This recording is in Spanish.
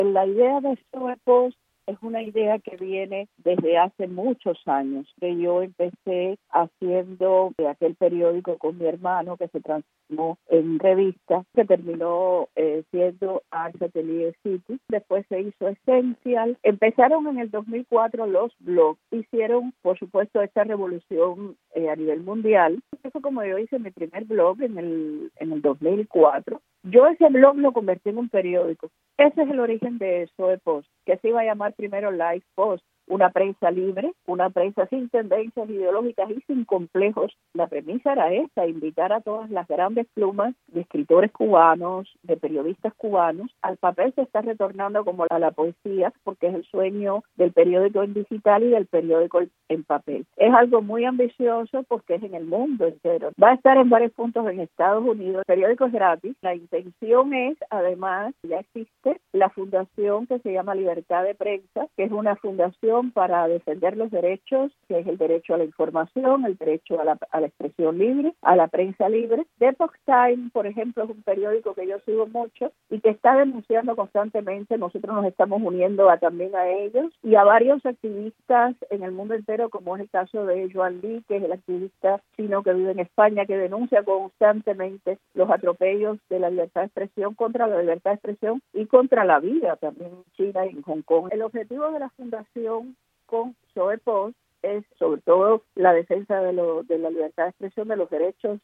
La idea de Soepos es una idea que viene desde hace muchos años, que yo empecé haciendo de aquel periódico con mi hermano que se transformó en revista, que terminó siendo Art Atelier City, después se hizo Essential. Empezaron en el 2004 los blogs, hicieron por supuesto esta revolución a nivel mundial. Eso fue como yo hice mi primer blog en el 2004. Yo ese blog lo convertí en un periódico. Ese es el origen de Soepos, que se iba a llamar primero Life Post, una prensa libre, una prensa sin tendencias ideológicas y sin complejos. La premisa era esta, invitar a todas las grandes plumas de escritores cubanos, de periodistas cubanos. Al papel se está retornando como a la poesía, porque es el sueño del periódico en digital y del periódico en papel. Es algo muy ambicioso porque es en el mundo entero. Va a estar en varios puntos en Estados Unidos. El periódico es gratis. La intención es, además, ya existe la fundación que se llama Libertad de Prensa, que es una fundación para defender los derechos, que es el derecho a la información, el derecho a la expresión libre, a la prensa libre. The Epoch Times, por ejemplo, es un periódico que yo sigo mucho y que está denunciando constantemente. Nosotros nos estamos uniendo también a ellos y a varios activistas en el mundo entero, como es el caso de Joan Lee, que es el activista chino que vive en España, que denuncia constantemente los atropellos de la libertad de expresión, contra la libertad de expresión y contra la vida también en China y en Hong Kong. El objetivo de la fundación con Soepos es sobre todo la defensa de la libertad de expresión, de los derechos